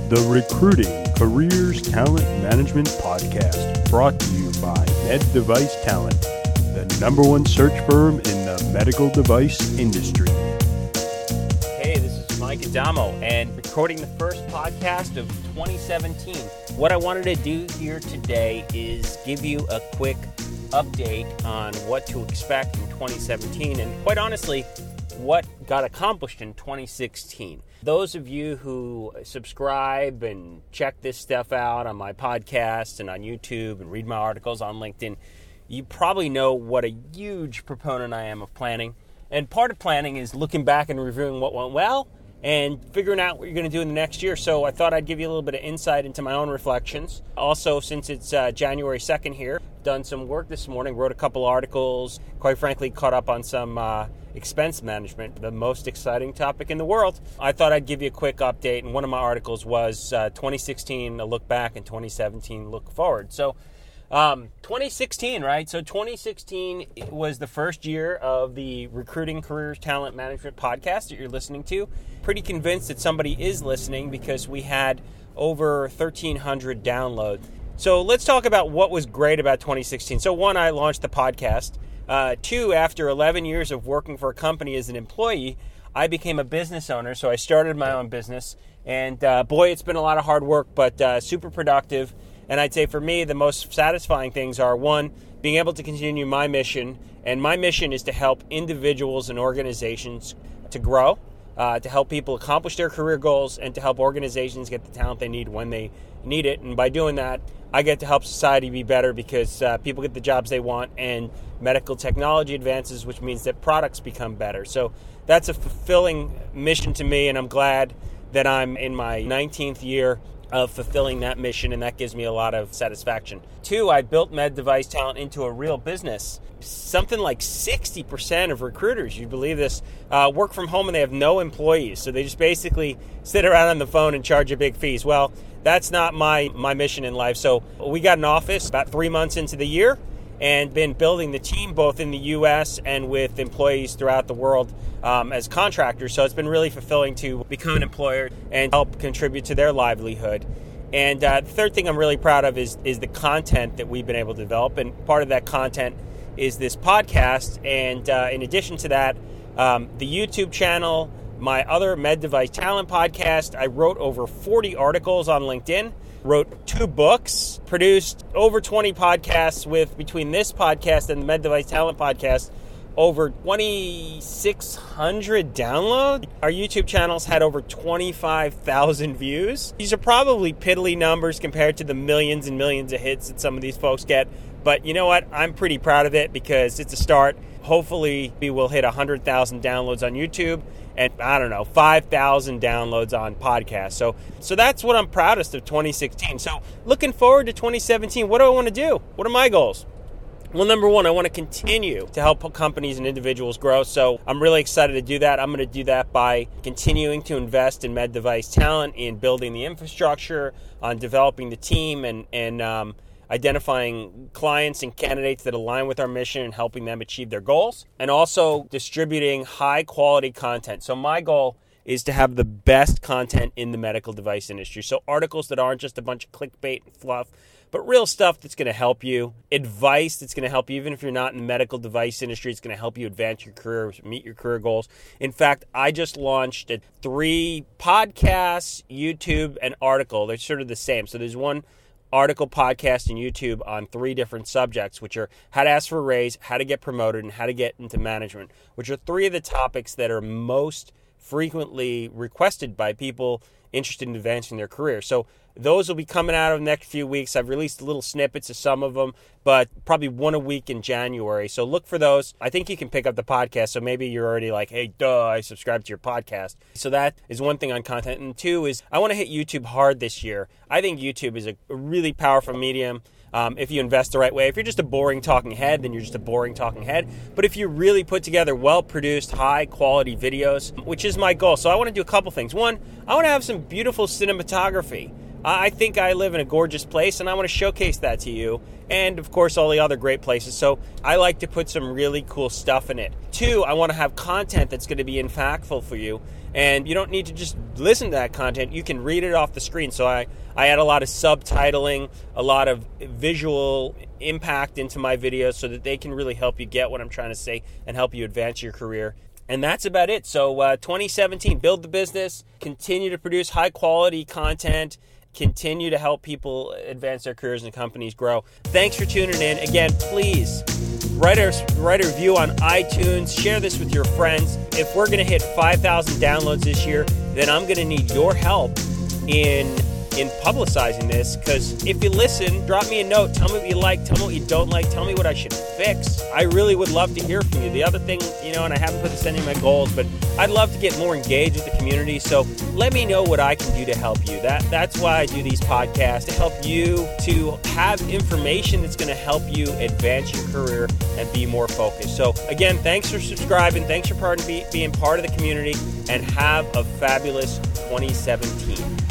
The Recruiting Careers Talent Management Podcast, brought to you by Med Device Talent, the #1 search firm in the medical device industry. Hey, this is Mike Adamo, and recording the first podcast of 2017. What I wanted to do here today is give you a quick update on what to expect in 2017, and quite honestly, what got accomplished in 2016. Those of you who subscribe and check this stuff out on my podcast and on YouTube and read my articles on LinkedIn, you probably know what a huge proponent I am of planning. And part of planning is looking back and reviewing what went well and figuring out what you're going to do in the next year. So I thought I'd give you a little bit of insight into my own reflections. Also, since it's January 2nd here, done some work this morning, wrote a couple articles, quite frankly, caught up on some expense management, the most exciting topic in the world. I thought I'd give you a quick update, and one of my articles was 2016, a look back, and 2017, look forward. So 2016, right? So 2016 was the first year of the Recruiting Careers Talent Management podcast that you're listening to. Pretty convinced that somebody is listening because we had over 1,300 downloads. So let's talk about what was great about 2016. So one, I launched the podcast. Two, after 11 years of working for a company as an employee, I became a business owner. So I started my own business. And boy, it's been a lot of hard work, but super productive. And I'd say for me, the most satisfying things are, one, being able to continue my mission. And my mission is to help individuals and organizations to grow, to help people accomplish their career goals, and to help organizations get the talent they need when they need it. And by doing that, I get to help society be better because people get the jobs they want and medical technology advances, which means that products become better. So that's a fulfilling mission to me, and I'm glad that I'm in my 19th year of fulfilling that mission, and that gives me a lot of satisfaction. Two, I built Med Device Talent into a real business. Something like 60% of recruiters, you believe this, work from home and they have no employees. So they just basically sit around on the phone and charge you big fees. Well, that's not my mission in life. So we got an office about 3 months into the year and been building the team both in the U.S. and with employees throughout the world as contractors. So it's been really fulfilling to become an employer and help contribute to their livelihood. And the third thing I'm really proud of is the content that we've been able to develop. And part of that content is this podcast. And in addition to that, the YouTube channel, my other Med Device Talent podcast, I wrote over 40 articles on LinkedIn, wrote 2 books, produced over 20 podcasts with, between this podcast and the Med Device Talent podcast, over 2,600 downloads. Our YouTube channels had over 25,000 views. These are probably piddly numbers compared to the millions and millions of hits that some of these folks get. But you know what? I'm pretty proud of it because it's a start. Hopefully, we will hit 100,000 downloads on YouTube and, 5,000 downloads on podcasts. So that's what I'm proudest of 2016. So looking forward to 2017, what do I want to do? What are my goals? Well, number one, I want to continue to help companies and individuals grow. So I'm really excited to do that. I'm going to do that by continuing to invest in Med Device Talent, in building the infrastructure, on developing the team, and identifying clients and candidates that align with our mission and helping them achieve their goals, and also distributing high quality content. So my goal is to have the best content in the medical device industry. So articles that aren't just a bunch of clickbait and fluff, but real stuff that's going to help you, advice that's going to help you, even if you're not in the medical device industry, it's going to help you advance your career, meet your career goals. In fact, I just launched 3 podcasts, YouTube, and article. They're sort of the same. So there's one article, podcast, and YouTube on 3 different subjects, which are how to ask for a raise, how to get promoted, and how to get into management, which are 3 of the topics that are most frequently requested by people interested in advancing their career. So those will be coming out over the next few weeks. I've released little snippets of some of them, but probably 1 a week in January. So look for those. I think you can pick up the podcast, so maybe you're already like, hey, I subscribed to your podcast. So that is one thing on content. And 2 is I want to hit YouTube hard this year. I think YouTube is a really powerful medium. If you invest the right way. If you're just a boring talking head, then you're just a boring talking head. But if you really put together well-produced, high-quality videos, which is my goal. So I want to do a couple things. One, I want to have some beautiful cinematography. I think I live in a gorgeous place, and I want to showcase that to you. and of course all the other great places. So I like to put some really cool stuff in it. 2, I want to have content that's going to be impactful for you, and you don't need to just listen to that content. You can read it off the screen. So I add a lot of subtitling, a lot of visual impact into my videos so that they can really help you get what I'm trying to say and help you advance your career. And that's about it. So 2017, build the business, continue to produce high quality content, continue to help people advance their careers and companies grow. Thanks for tuning in. Again, please write a review on iTunes. Share this with your friends. If we're going to hit 5,000 downloads this year, then I'm going to need your help in publicizing this, because if you listen, drop me a note. Tell me what you like. Tell me what you don't like. Tell me what I should fix. I really would love to hear from you. The other thing, and I haven't put this in any of my goals, but I'd love to get more engaged with the community. So let me know what I can do to help you. That's why I do these podcasts, to help you to have information that's going to help you advance your career and be more focused. So again, thanks for subscribing. Thanks for being part of the community, and have a fabulous 2017.